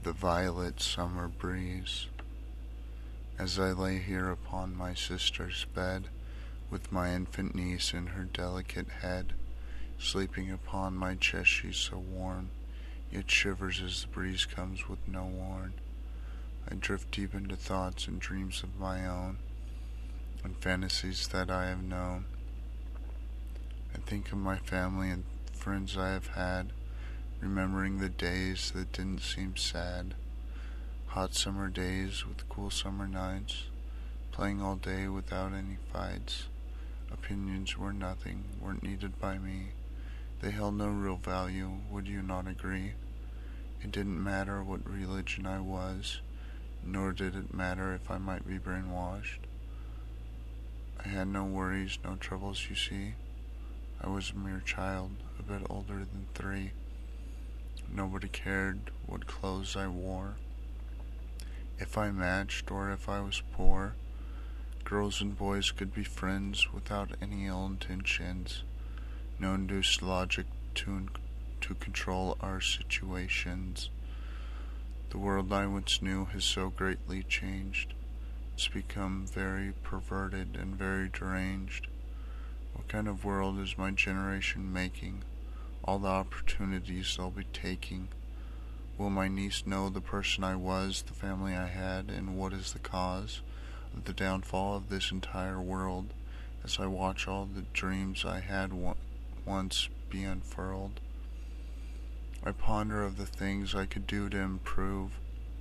The violet summer breeze. As I lay here upon my sister's bed, with my infant niece in her delicate head, sleeping upon my chest she's so warm, yet shivers as the breeze comes with no warn. I drift deep into thoughts and dreams of my own, and fantasies that I have known. I think of my family and friends I have had, remembering the days that didn't seem sad. Hot summer days with cool summer nights, playing all day without any fights. Opinions were nothing, weren't needed by me. They held no real value, would you not agree? It didn't matter what religion I was, nor did it matter if I might be brainwashed. I had no worries, no troubles, you see. I was a mere child, a bit older than 3. Nobody cared what clothes I wore, if I matched or if I was poor. Girls and boys could be friends without any ill intentions. No induced logic to control our situations. The world I once knew has so greatly changed. It's become very perverted and very deranged. What kind of world is my generation making? All the opportunities they'll be taking. Will my niece know the person I was, the family I had, and what is the cause of the downfall of this entire world, as I watch all the dreams I had once be unfurled? I ponder of the things I could do to improve,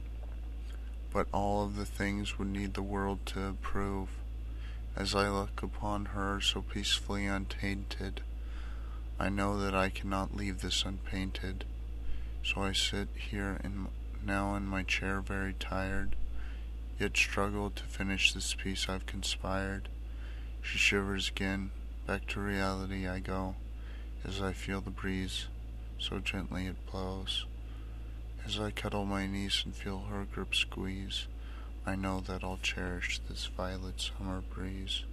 but all of the things would need the world to approve. As I look upon her so peacefully untainted, I know that I cannot leave this unpainted. So I sit here now in my chair very tired, yet struggle to finish this piece I've conspired. She shivers again, back to reality I go, as I feel the breeze, so gently it blows. As I cuddle my niece and feel her grip squeeze, I know that I'll cherish this violet summer breeze.